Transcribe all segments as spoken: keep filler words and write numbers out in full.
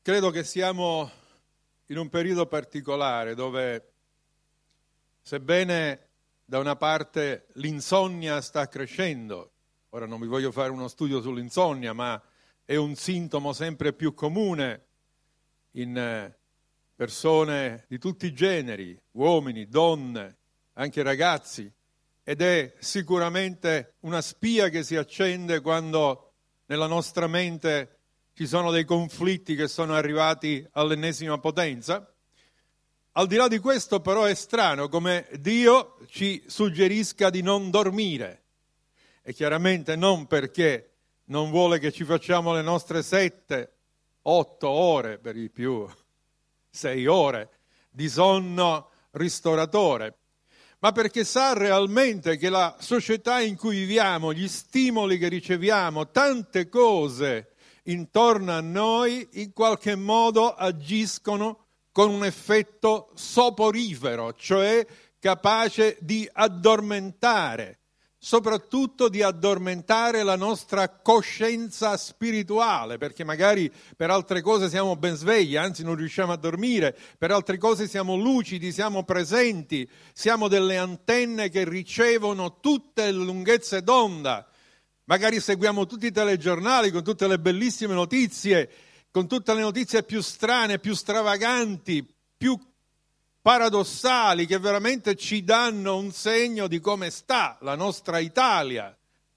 credo che siamo in un periodo particolare dove, sebbene da una parte l'insonnia sta crescendo, ora non vi voglio fare uno studio sull'insonnia, ma è un sintomo sempre più comune in persone di tutti i generi, uomini, donne, anche ragazzi, ed è sicuramente una spia che si accende quando nella nostra mente ci sono dei conflitti che sono arrivati all'ennesima potenza. Al di là di questo però è strano come Dio ci suggerisca di non dormire, e chiaramente non perché non vuole che ci facciamo le nostre sette, otto ore, per di più, sei ore di sonno ristoratore, ma perché sa realmente che la società in cui viviamo, gli stimoli che riceviamo, tante cose intorno a noi in qualche modo agiscono con un effetto soporifero, cioè capace di addormentare, soprattutto di addormentare la nostra coscienza spirituale, perché magari per altre cose siamo ben svegli, anzi non riusciamo a dormire, per altre cose siamo lucidi, siamo presenti, siamo delle antenne che ricevono tutte le lunghezze d'onda. Magari seguiamo tutti i telegiornali con tutte le bellissime notizie, con tutte le notizie più strane, più stravaganti, più paradossali, che veramente ci danno un segno di come sta la nostra Italia,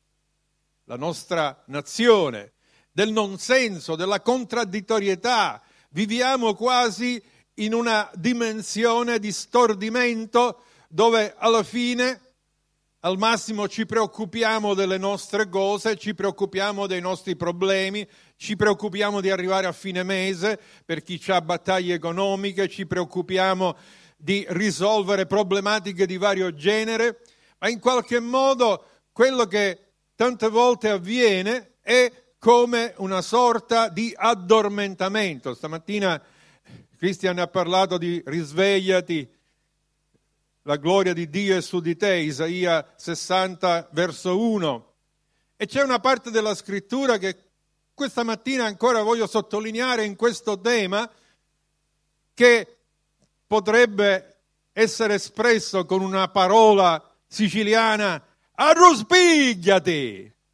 la nostra nazione, del non senso, della contraddittorietà. Viviamo quasi in una dimensione di stordimento dove alla fine, al massimo, ci preoccupiamo delle nostre cose, ci preoccupiamo dei nostri problemi, ci preoccupiamo di arrivare a fine mese per chi ha battaglie economiche, ci preoccupiamo di risolvere problematiche di vario genere, ma in qualche modo quello che tante volte avviene è come una sorta di addormentamento. Stamattina Cristian ha parlato di risvegliati, la gloria di Dio è su di te, Isaia sessanta verso uno. E c'è una parte della scrittura che questa mattina ancora voglio sottolineare in questo tema, che potrebbe essere espresso con una parola siciliana: arruspigliati,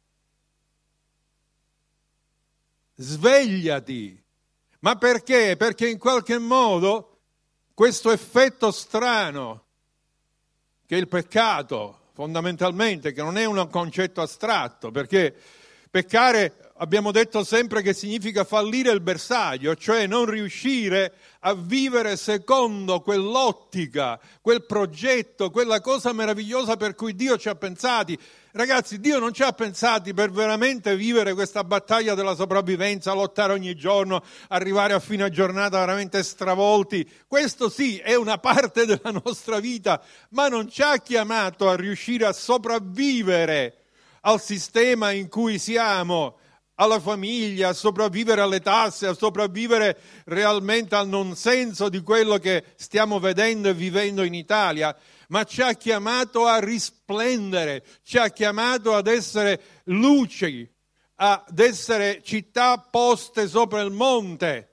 svegliati. Ma perché? Perché in qualche modo questo effetto strano, che è il peccato, fondamentalmente, che non è un concetto astratto, perché peccare abbiamo detto sempre che significa fallire il bersaglio, cioè non riuscire a vivere secondo quell'ottica, quel progetto, quella cosa meravigliosa per cui Dio ci ha pensati. Ragazzi, Dio non ci ha pensati per veramente vivere questa battaglia della sopravvivenza, lottare ogni giorno, arrivare a fine giornata veramente stravolti. Questo sì è una parte della nostra vita, ma non ci ha chiamato a riuscire a sopravvivere al sistema in cui siamo, alla famiglia, a sopravvivere alle tasse, a sopravvivere realmente al non senso di quello che stiamo vedendo e vivendo in Italia, ma ci ha chiamato a risplendere, ci ha chiamato ad essere luci, ad essere città poste sopra il monte.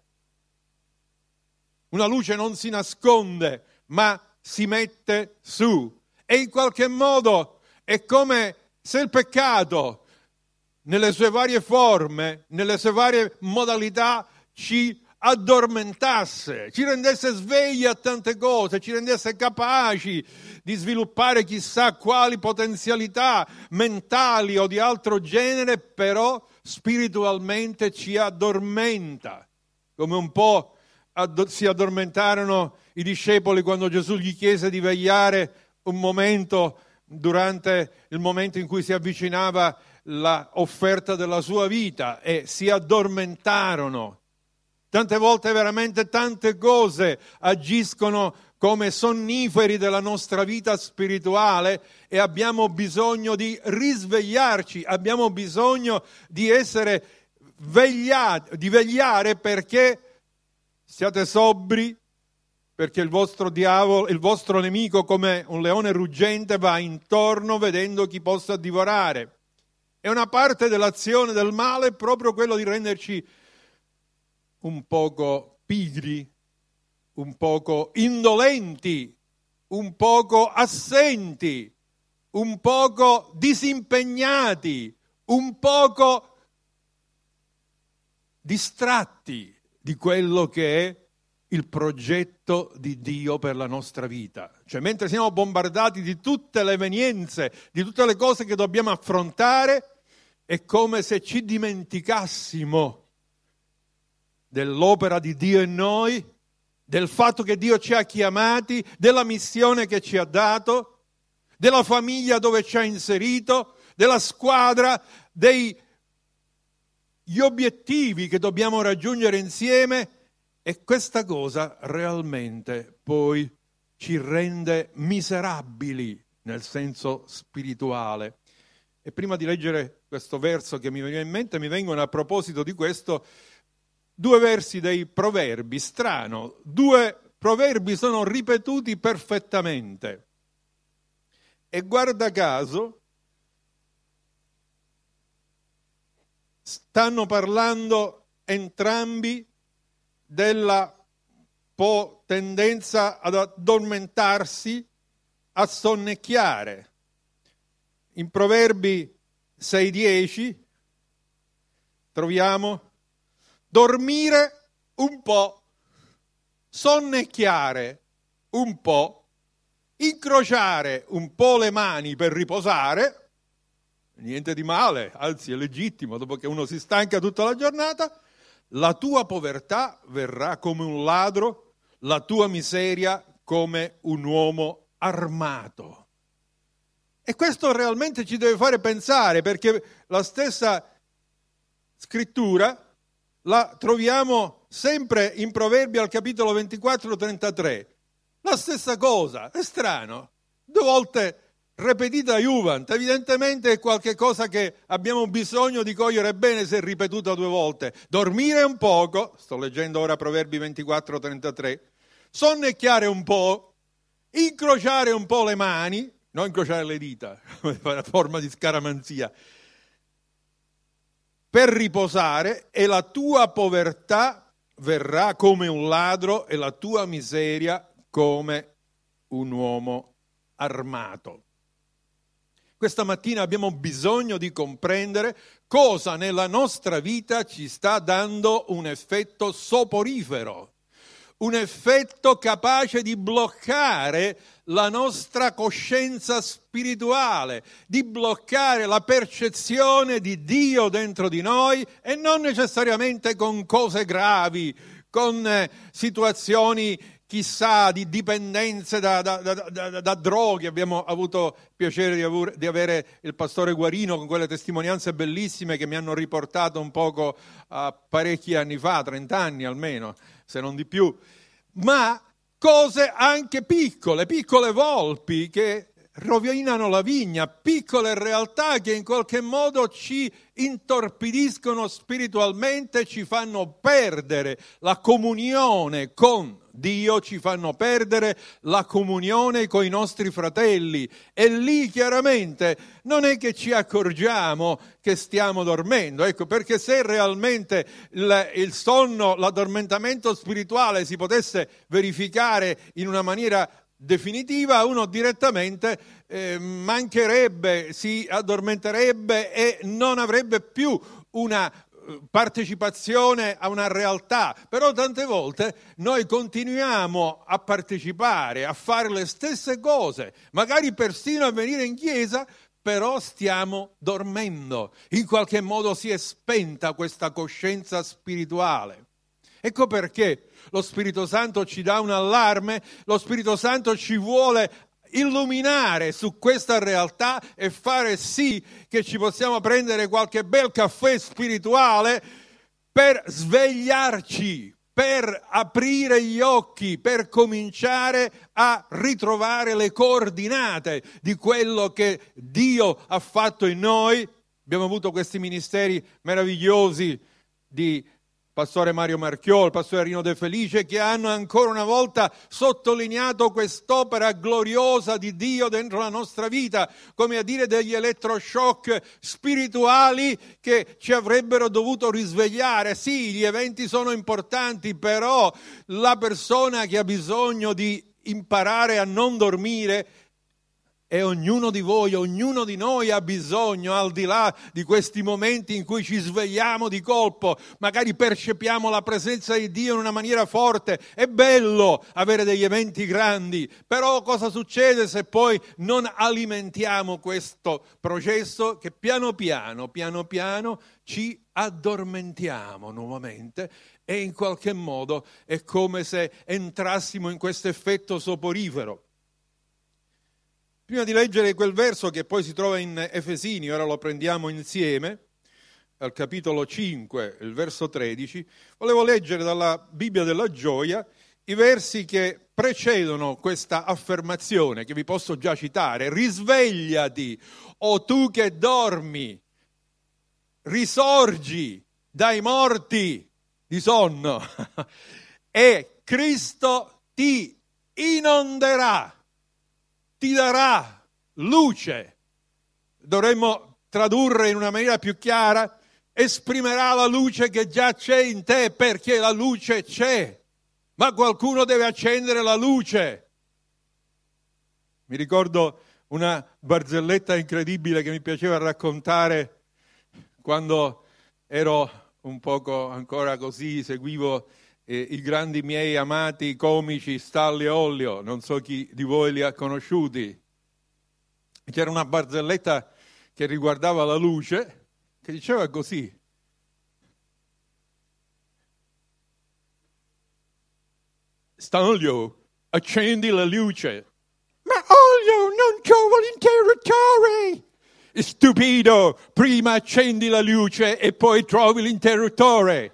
Una luce non si nasconde, ma si mette su. E in qualche modo è come se il peccato, nelle sue varie forme, nelle sue varie modalità, ci addormentasse, ci rendesse svegli a tante cose, ci rendesse capaci di sviluppare chissà quali potenzialità mentali o di altro genere, però spiritualmente ci addormenta, come un po' add- si addormentarono i discepoli quando Gesù gli chiese di vegliare un momento durante il momento in cui si avvicinava l'offerta della sua vita, e si addormentarono. Tante volte veramente tante cose agiscono come sonniferi della nostra vita spirituale e abbiamo bisogno di risvegliarci, abbiamo bisogno di essere vegliati, di vegliare, perché siate sobri, perché il vostro diavolo, il vostro nemico, come un leone ruggente, va intorno vedendo chi possa divorare. È una parte dell'azione del male proprio quello di renderci un poco pigri, un poco indolenti, un poco assenti, un poco disimpegnati, un poco distratti di quello che è il progetto di Dio per la nostra vita. Cioè, mentre siamo bombardati di tutte le evenienze, di tutte le cose che dobbiamo affrontare, è come se ci dimenticassimo dell'opera di Dio in noi, del fatto che Dio ci ha chiamati, della missione che ci ha dato, della famiglia dove ci ha inserito, della squadra, dei gli obiettivi che dobbiamo raggiungere insieme, e questa cosa realmente poi ci rende miserabili nel senso spirituale. E prima di leggere questo verso che mi veniva in mente, mi vengono a proposito di questo due versi dei Proverbi. Strano, due proverbi sono ripetuti perfettamente. E guarda caso, stanno parlando entrambi della po' tendenza ad addormentarsi, a sonnecchiare. In Proverbi sei dieci troviamo dormire un po', sonnecchiare un po', incrociare un po' le mani per riposare, niente di male, anzi è legittimo dopo che uno si stanca tutta la giornata. La tua povertà verrà come un ladro, la tua miseria come un uomo armato. E questo realmente ci deve fare pensare, perché la stessa scrittura la troviamo sempre in Proverbi al capitolo ventiquattro trentatré. La stessa cosa, è strano, due volte ripetita Juvent, evidentemente è qualche cosa che abbiamo bisogno di cogliere bene se è ripetuta due volte. Dormire un poco, sto leggendo ora Proverbi ventiquattro trentatré, sonnecchiare un po', incrociare un po' le mani, non incrociare le dita, una forma di scaramanzia, per riposare, e la tua povertà verrà come un ladro e la tua miseria come un uomo armato. Questa mattina abbiamo bisogno di comprendere cosa nella nostra vita ci sta dando un effetto soporifero, un effetto capace di bloccare la nostra coscienza spirituale, di bloccare la percezione di Dio dentro di noi, e non necessariamente con cose gravi, con eh, situazioni chissà di dipendenze da, da, da, da, da droghe. Abbiamo avuto il piacere di, avere, di avere il pastore Guarino con quelle testimonianze bellissime che mi hanno riportato un poco a parecchi anni fa, trent'anni almeno, se non di più, ma cose anche piccole, piccole volpi che rovinano la vigna, piccole realtà che in qualche modo ci intorpidiscono spiritualmente, ci fanno perdere la comunione con Dio, ci fanno perdere la comunione con i nostri fratelli, e lì chiaramente non è che ci accorgiamo che stiamo dormendo, ecco, perché se realmente il, il sonno, l'addormentamento spirituale si potesse verificare in una maniera definitiva, uno direttamente eh, mancherebbe, si addormenterebbe e non avrebbe più una partecipazione a una realtà. Però tante volte noi continuiamo a partecipare, a fare le stesse cose, magari persino a venire in chiesa, però stiamo dormendo. In qualche modo si è spenta questa coscienza spirituale. Ecco perché lo Spirito Santo ci dà un allarme, lo Spirito Santo ci vuole illuminare su questa realtà e fare sì che ci possiamo prendere qualche bel caffè spirituale per svegliarci, per aprire gli occhi, per cominciare a ritrovare le coordinate di quello che Dio ha fatto in noi. Abbiamo avuto questi ministeri meravigliosi di pastore Mario Marchiò, il pastore Rino De Felice, che hanno ancora una volta sottolineato quest'opera gloriosa di Dio dentro la nostra vita, come a dire degli elettroshock spirituali che ci avrebbero dovuto risvegliare. Sì, gli eventi sono importanti, però la persona che ha bisogno di imparare a non dormire, e ognuno di voi, ognuno di noi ha bisogno, al di là di questi momenti in cui ci svegliamo di colpo, magari percepiamo la presenza di Dio in una maniera forte. È bello avere degli eventi grandi, però cosa succede se poi non alimentiamo questo processo che piano piano, piano piano ci addormentiamo nuovamente e in qualche modo è come se entrassimo in questo effetto soporifero. Prima di leggere quel verso che poi si trova in Efesini, ora lo prendiamo insieme, al capitolo cinque, il verso tredici, volevo leggere dalla Bibbia della Gioia i versi che precedono questa affermazione, che vi posso già citare. Risvegliati, o tu che dormi, risorgi dai morti di sonno, e Cristo ti inonderà, ti darà luce. Dovremmo tradurre in una maniera più chiara: esprimerà la luce che già c'è in te, perché la luce c'è, ma qualcuno deve accendere la luce. Mi ricordo una barzelletta incredibile che mi piaceva raccontare quando ero un poco ancora così, seguivo Eh, i grandi miei amati comici Stalli e Ollio, non so chi di voi li ha conosciuti. C'era una barzelletta che riguardava la luce, che diceva così: Stanlio, accendi la luce. Ma Ollio, non trovo l'interruttore! Stupido, prima accendi la luce e poi trovi l'interruttore.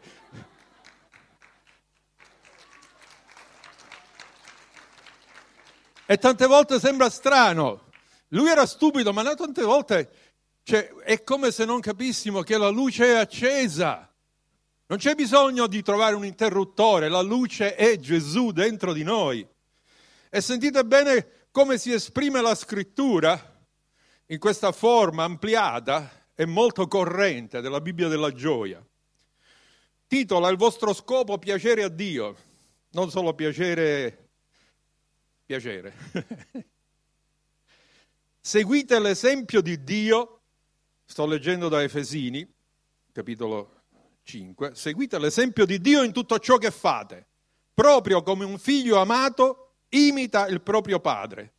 E tante volte sembra strano. Lui era stupido, ma tante volte, cioè, è come se non capissimo che la luce è accesa. Non c'è bisogno di trovare un interruttore, la luce è Gesù dentro di noi. E sentite bene come si esprime la scrittura in questa forma ampliata e molto corrente della Bibbia della Gioia. Titola il vostro scopo piacere a Dio, non solo piacere... piacere. Seguite l'esempio di Dio, sto leggendo da Efesini, capitolo cinque, seguite l'esempio di Dio in tutto ciò che fate, proprio come un figlio amato imita il proprio padre.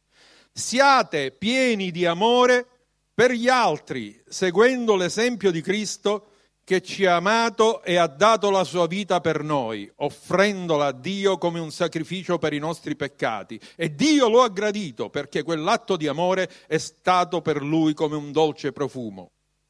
Siate pieni di amore per gli altri, seguendo l'esempio di Cristo, che ci ha amato e ha dato la sua vita per noi, offrendola a Dio come un sacrificio per i nostri peccati. E Dio lo ha gradito, perché quell'atto di amore è stato per Lui come un dolce profumo.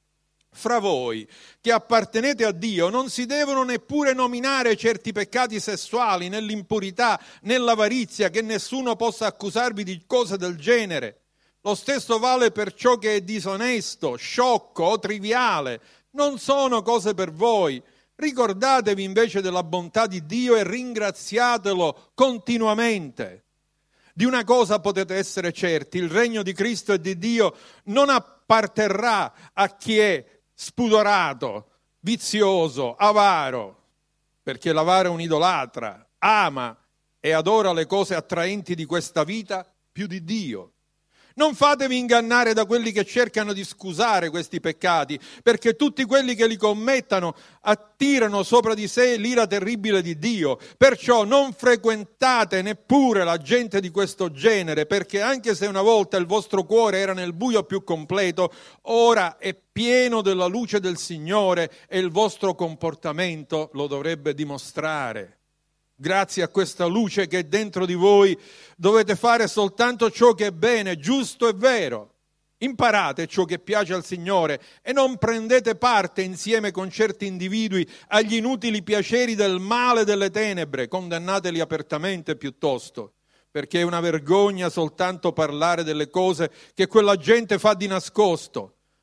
Fra voi che appartenete a Dio non si devono neppure nominare certi peccati sessuali, nell'impurità, nell'avarizia, che nessuno possa accusarvi di cose del genere. Lo stesso vale per ciò che è disonesto, sciocco o triviale. Non sono cose per voi. Ricordatevi invece della bontà di Dio e ringraziatelo continuamente. Di una cosa potete essere certi: il regno di Cristo e di Dio non apparterrà a chi è spudorato, vizioso, avaro, perché l'avaro è un idolatra, ama e adora le cose attraenti di questa vita più di Dio. Non fatevi ingannare da quelli che cercano di scusare questi peccati, perché tutti quelli che li commettano attirano sopra di sé l'ira terribile di Dio. Perciò non frequentate neppure la gente di questo genere, perché anche se una volta il vostro cuore era nel buio più completo, ora è pieno della luce del Signore e il vostro comportamento lo dovrebbe dimostrare. Grazie a questa luce che è dentro di voi dovete fare soltanto ciò che è bene, giusto e vero. Imparate ciò che piace al Signore e non prendete parte insieme con certi individui agli inutili piaceri del male e delle tenebre, condannateli apertamente piuttosto, perché è una vergogna soltanto parlare delle cose che quella gente fa di nascosto.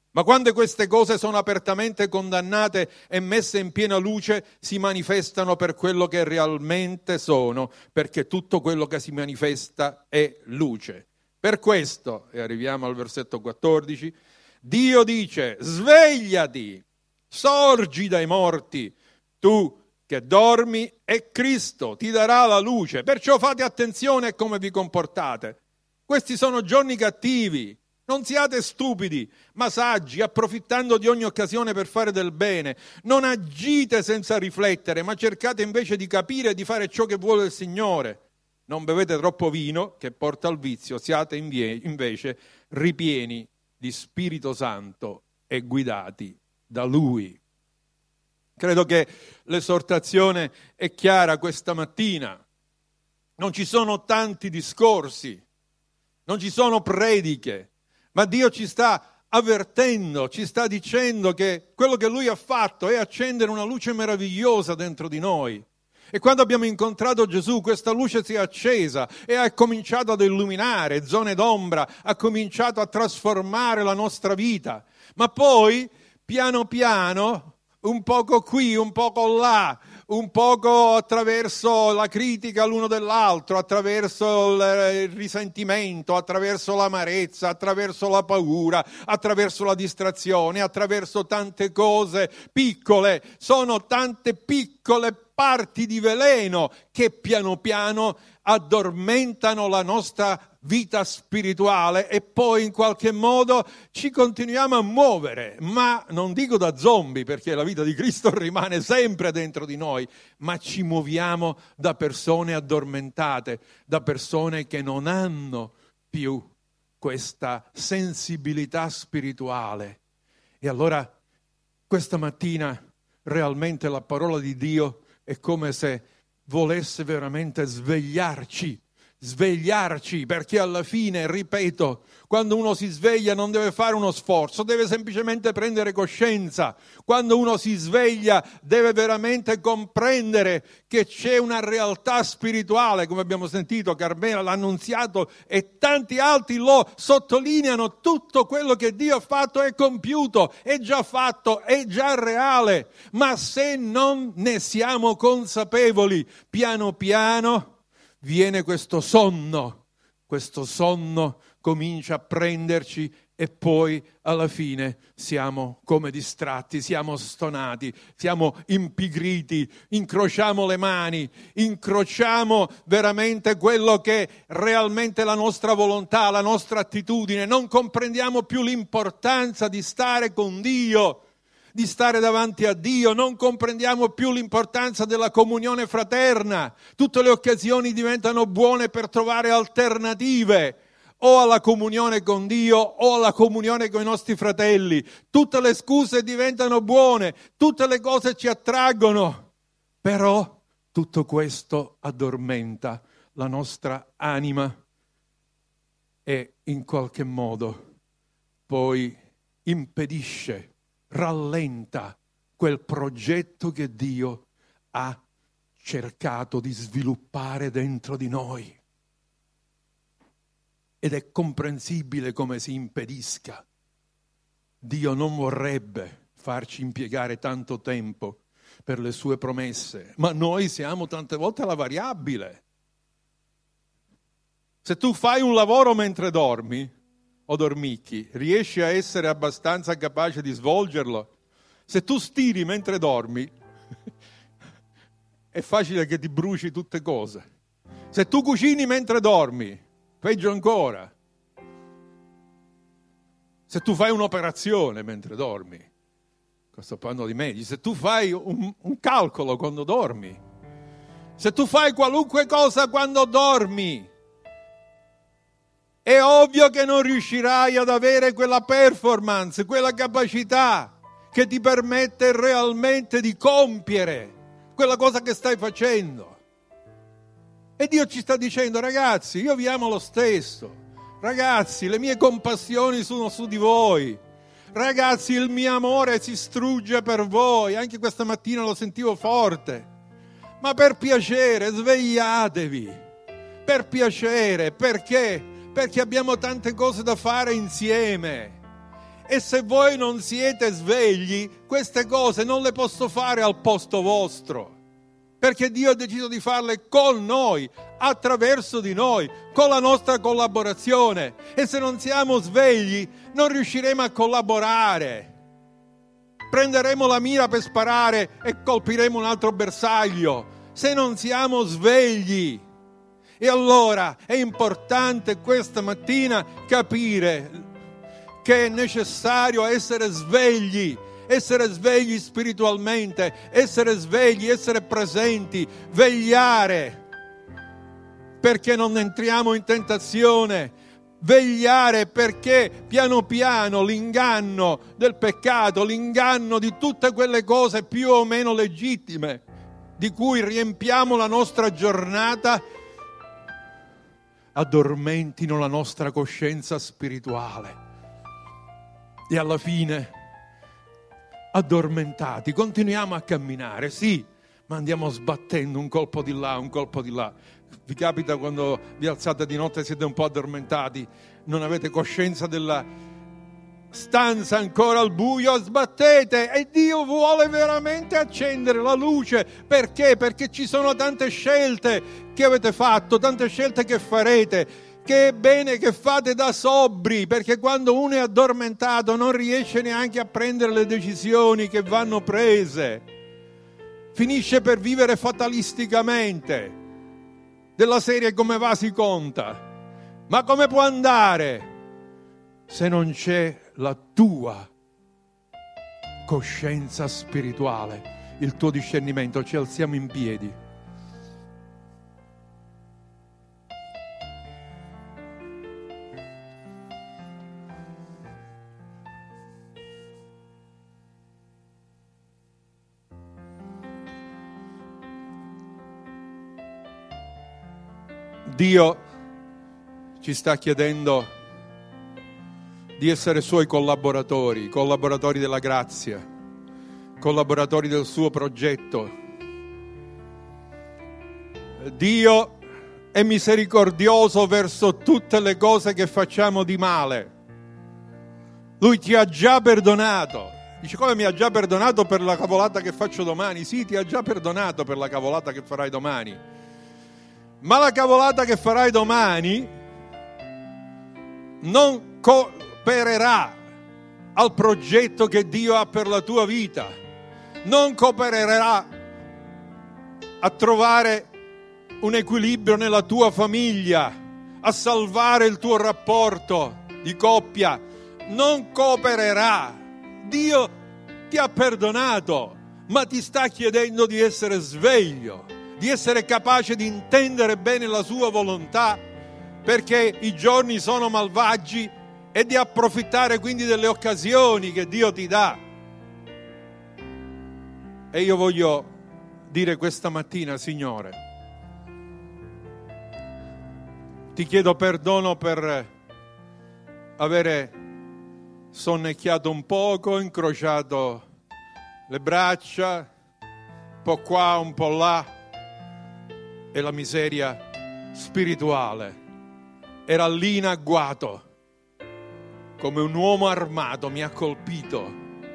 Ma quando queste cose sono apertamente condannate e messe in piena luce, si manifestano per quello che realmente sono, perché tutto quello che si manifesta è luce. Per questo, e arriviamo al versetto quattordici, Dio dice: svegliati, sorgi dai morti, tu che dormi, e Cristo ti darà la luce. Perciò fate attenzione a come vi comportate. Questi sono giorni cattivi. Non siate stupidi, ma saggi, approfittando di ogni occasione per fare del bene. Non agite senza riflettere, ma cercate invece di capire e di fare ciò che vuole il Signore. Non bevete troppo vino, che porta al vizio, siate invece ripieni di Spirito Santo e guidati da Lui. Credo che l'esortazione è chiara questa mattina. Non ci sono tanti discorsi, non ci sono prediche, ma Dio ci sta avvertendo, ci sta dicendo che quello che Lui ha fatto è accendere una luce meravigliosa dentro di noi. E quando abbiamo incontrato Gesù, questa luce si è accesa e ha cominciato ad illuminare zone d'ombra, ha cominciato a trasformare la nostra vita. Ma poi, piano piano, un poco qui, un poco là, un poco attraverso la critica l'uno dell'altro, attraverso il risentimento, attraverso l'amarezza, attraverso la paura, attraverso la distrazione, attraverso tante cose piccole. Sono tante piccole parti di veleno che piano piano addormentano la nostra vita spirituale e poi in qualche modo ci continuiamo a muovere, ma non dico da zombie, perché la vita di Cristo rimane sempre dentro di noi, ma ci muoviamo da persone addormentate, da persone che non hanno più questa sensibilità spirituale. E allora questa mattina realmente la parola di Dio è come se volesse veramente svegliarci, svegliarci, perché alla fine, ripeto, quando uno si sveglia non deve fare uno sforzo, deve semplicemente prendere coscienza. Quando uno si sveglia deve veramente comprendere che c'è una realtà spirituale, come abbiamo sentito, Carmela l'ha annunziato e tanti altri lo sottolineano. Tutto quello che Dio ha fatto è compiuto, è già fatto, è già reale, ma se non ne siamo consapevoli, piano piano viene questo sonno, questo sonno comincia a prenderci e poi alla fine siamo come distratti, siamo stonati, siamo impigriti, incrociamo le mani, incrociamo veramente quello che è realmente la nostra volontà, la nostra attitudine, non comprendiamo più l'importanza di stare con Dio, di stare davanti a Dio, non comprendiamo più l'importanza della comunione fraterna. Tutte le occasioni diventano buone per trovare alternative o alla comunione con Dio o alla comunione con i nostri fratelli. Tutte le scuse diventano buone, tutte le cose ci attraggono, però tutto questo addormenta la nostra anima e in qualche modo poi impedisce, rallenta quel progetto che Dio ha cercato di sviluppare dentro di noi. Ed è comprensibile come si impedisca. Dio non vorrebbe farci impiegare tanto tempo per le sue promesse, ma noi siamo tante volte la variabile. Se tu fai un lavoro mentre dormi o dormicchi, riesci a essere abbastanza capace di svolgerlo? Se tu stiri mentre dormi, è facile che ti bruci tutte cose. Se tu cucini mentre dormi, peggio ancora. Se tu fai un'operazione mentre dormi, sto parlando di medici, se tu fai un, un calcolo quando dormi, se tu fai qualunque cosa quando dormi, è ovvio che non riuscirai ad avere quella performance, quella capacità che ti permette realmente di compiere quella cosa che stai facendo. E Dio ci sta dicendo: ragazzi, io vi amo lo stesso, ragazzi, le mie compassioni sono su di voi, ragazzi, il mio amore si strugge per voi. Anche questa mattina lo sentivo forte. Ma per piacere, svegliatevi, per piacere, perché? Perché abbiamo tante cose da fare insieme E se voi non siete svegli, queste cose non le posso fare al posto vostro, perché Dio ha deciso di farle con noi, attraverso di noi, con la nostra collaborazione. E se non siamo svegli, non riusciremo a collaborare. Prenderemo la mira per sparare e colpiremo un altro bersaglio, se non siamo svegli. E allora è importante questa mattina capire che è necessario essere svegli, essere svegli spiritualmente, essere svegli, essere presenti, vegliare perché non entriamo in tentazione, vegliare perché piano piano l'inganno del peccato, l'inganno di tutte quelle cose più o meno legittime di cui riempiamo la nostra giornata, addormentino la nostra coscienza spirituale. E alla fine, addormentati, continuiamo a camminare, sì, ma andiamo sbattendo un colpo di là, un colpo di là. Vi capita quando vi alzate di notte e siete un po' addormentati, non avete coscienza della stanza ancora al buio, sbattete e Dio vuole veramente accendere la luce. Perché? Perché ci sono tante scelte che avete fatto, tante scelte che farete, che è bene che fate da sobri, perché quando uno è addormentato non riesce neanche a prendere le decisioni che vanno prese, finisce per vivere fatalisticamente, della serie come va si conta. Ma come può andare se non c'è la tua coscienza spirituale, il tuo discernimento? Ci alziamo in piedi. Dio ci sta chiedendo di essere Suoi collaboratori, collaboratori della grazia, collaboratori del Suo progetto. Dio è misericordioso verso tutte le cose che facciamo di male. Lui ti ha già perdonato. Dice, come mi ha già perdonato per la cavolata che faccio domani? Sì, ti ha già perdonato per la cavolata che farai domani. Ma la cavolata che farai domani non coopererà al progetto che Dio ha per la tua vita, non coopererà a trovare un equilibrio nella tua famiglia, a salvare il tuo rapporto di coppia, non coopererà. Dio ti ha perdonato, ma ti sta chiedendo di essere sveglio, di essere capace di intendere bene la sua volontà, perché i giorni sono malvagi, e di approfittare quindi delle occasioni che Dio ti dà. E io voglio dire questa mattina, Signore, ti chiedo perdono per avere sonnecchiato un poco, incrociato le braccia, un po' qua, un po' là, e la miseria spirituale era lì in agguato, come un uomo armato mi ha colpito.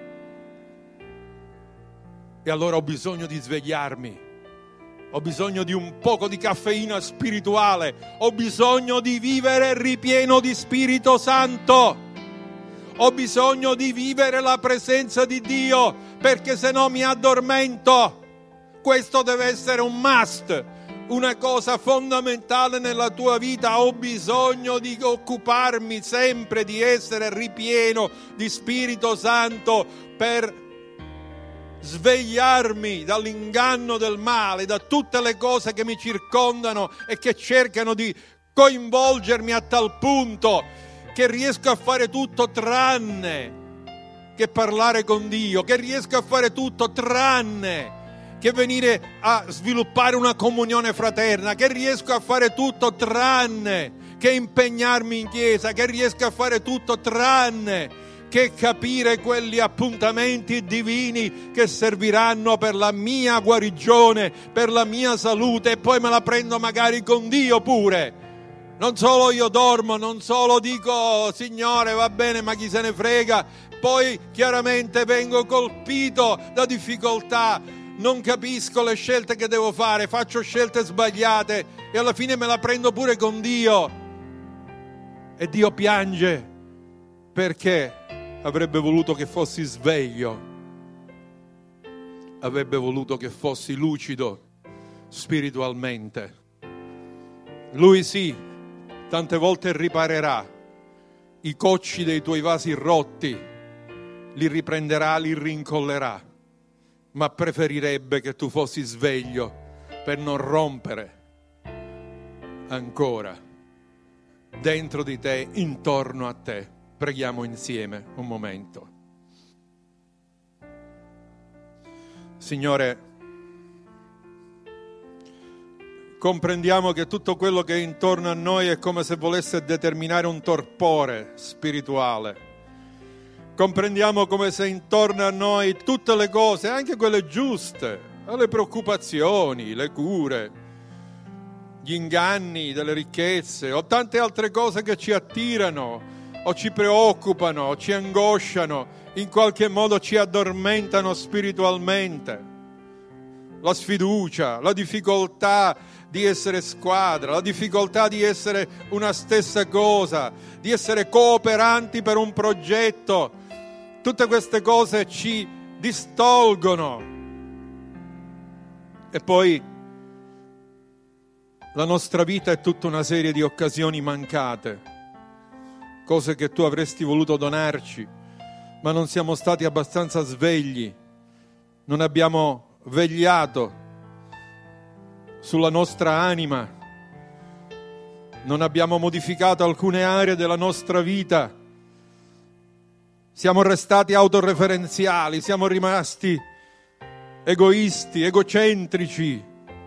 E allora ho bisogno di svegliarmi, ho bisogno di un poco di caffeina spirituale, ho bisogno di vivere ripieno di Spirito Santo, ho bisogno di vivere la presenza di Dio, perché se no mi addormento. Questo deve essere un must, una cosa fondamentale nella tua vita. Ho bisogno di occuparmi sempre di essere ripieno di Spirito Santo per svegliarmi dall'inganno del male, da tutte le cose che mi circondano e che cercano di coinvolgermi a tal punto che riesco a fare tutto tranne che parlare con Dio, che riesco a fare tutto tranne che venire a sviluppare una comunione fraterna, che riesco a fare tutto tranne che impegnarmi in chiesa, che riesco a fare tutto tranne che capire quegli appuntamenti divini che serviranno per la mia guarigione, per la mia salute, e poi me la prendo magari con Dio pure. Non solo io dormo, non solo dico Signore va bene ma chi se ne frega, poi chiaramente vengo colpito da difficoltà, non capisco le scelte che devo fare, faccio scelte sbagliate e alla fine me la prendo pure con Dio e Dio piange perché avrebbe voluto che fossi sveglio, avrebbe voluto che fossi lucido spiritualmente. Lui sì, tante volte riparerà i cocci dei tuoi vasi rotti, li riprenderà, li rincollerà, ma preferirebbe che tu fossi sveglio per non rompere ancora dentro di te, intorno a te. Preghiamo insieme un momento. Signore, comprendiamo che tutto quello che è intorno a noi è come se volesse determinare un torpore spirituale. Comprendiamo come se intorno a noi tutte le cose, anche quelle giuste, le preoccupazioni, le cure, gli inganni delle ricchezze o tante altre cose che ci attirano o ci preoccupano o ci angosciano, in qualche modo ci addormentano spiritualmente. La sfiducia, la difficoltà di essere squadra, la difficoltà di essere una stessa cosa, di essere cooperanti per un progetto, tutte queste cose ci distolgono. E poi la nostra vita è tutta una serie di occasioni mancate, cose che tu avresti voluto donarci, ma non siamo stati abbastanza svegli, non abbiamo vegliato sulla nostra anima, non abbiamo modificato alcune aree della nostra vita, siamo restati autoreferenziali, siamo rimasti egoisti, egocentrici,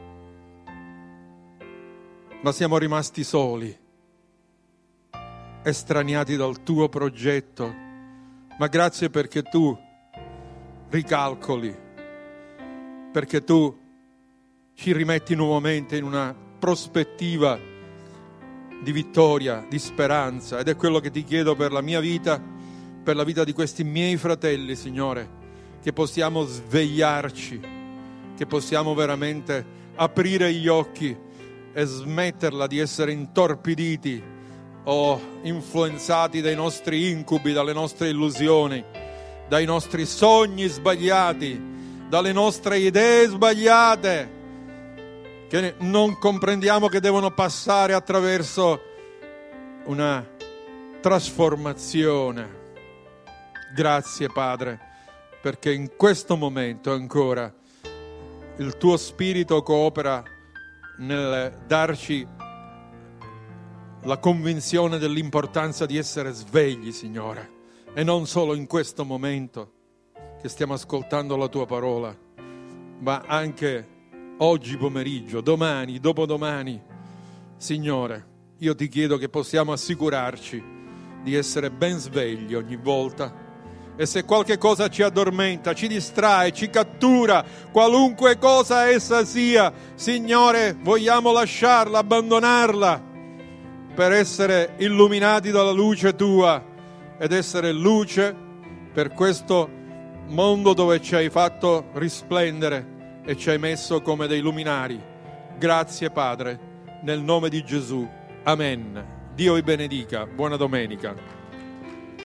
ma siamo rimasti soli, estraniati dal tuo progetto. Ma grazie perché tu ricalcoli, perché tu ci rimetti nuovamente in una prospettiva di vittoria, di speranza, ed è quello che ti chiedo per la mia vita, per la vita di questi miei fratelli, Signore, che possiamo svegliarci, che possiamo veramente aprire gli occhi e smetterla di essere intorpiditi o influenzati dai nostri incubi, dalle nostre illusioni, dai nostri sogni sbagliati, dalle nostre idee sbagliate, che non comprendiamo che devono passare attraverso una trasformazione. Grazie, Padre, perché in questo momento ancora il tuo Spirito coopera nel darci la convinzione dell'importanza di essere svegli, Signore, e non solo in questo momento che stiamo ascoltando la tua parola, ma anche oggi pomeriggio, domani, dopodomani. Signore, io ti chiedo che possiamo assicurarci di essere ben svegli ogni volta, e se qualche cosa ci addormenta, ci distrae, ci cattura, qualunque cosa essa sia, Signore, vogliamo lasciarla, abbandonarla, per essere illuminati dalla luce tua ed essere luce per questo mondo dove ci hai fatto risplendere e ci hai messo come dei luminari. Grazie, Padre, nel nome di Gesù. Amen. Dio vi benedica. Buona domenica.